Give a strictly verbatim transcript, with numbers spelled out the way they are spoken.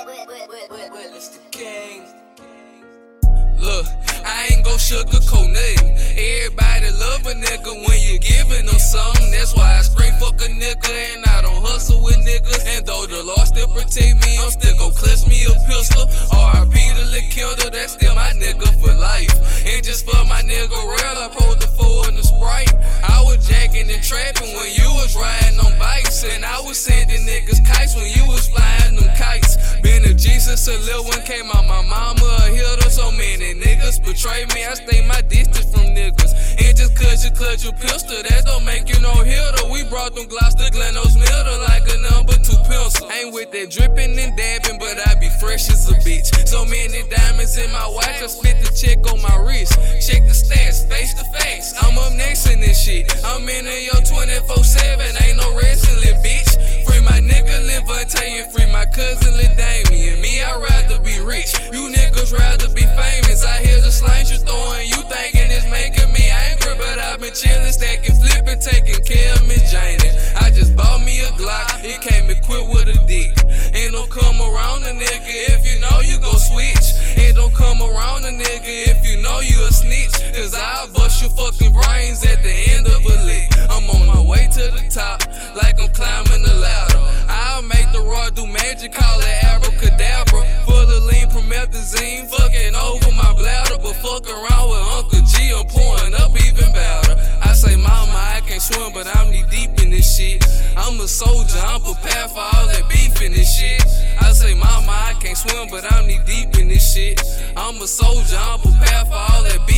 Look, I ain't gon' sugarcoat nothing. Everybody love a nigga when you giving them something. That's why I scream fuck a nigga and I don't hustle with niggas. And though the law still protect me, I'm still gon' clutch me a pistol. R I P to Lil Kendall, that's still my nigga for life. And just for my nigga real, I pulled the four in the Sprite. I was jacking and trapping when you was riding on bikes. And I was sending niggas kites when you was flying them kites. Been a Jesus, a little one came out my mama a hitter. So many niggas betray me, I stay my distance from niggas. And just cause you clutch your pistol, that don't make you no hitter. We brought them Glocks to Glenos Middle like a number two pencil. Ain't with that dripping and dabbing, but I be fresh as a bitch. So many diamonds in my watch, I spit the check on my wrist. Check the stats, face the facts, I'm up next in this shit. I'm in yo twenty-four seven, ain't no wrestling, bitch. Free my nigga Lil Vontae and free my cousin Lil Damien. Me, I'd rather be rich, you niggas rather be famous. I hear the slangs you throwing, you thinking it's making me angry, but I've been chillin', stacking, flipping, taking care of Miss Janie. I just bought me a Glock, it came equipped with a dick. Ain't no come around a nigga if you know you gon' switch. Ain't don't come around a nigga if you know you a snitch. Cause I'll bust your fucking brains at the end of a lick. I'm on my way to the top, like I'm climbing the ladder. I'll make the raw do magic, call it abracadabra. Full of lean promethazine, fucking over my bladder. But fuck around with Uncle G, I'm pouring up even better. I say, mama, I can't swim, but I'm knee deep in this shit. I'm a soldier, I'm prepared for all that beef in this shit. I say, mama, I can't swim, but I'm knee deep in this shit. I'm a soldier, I'm prepared for all that beef.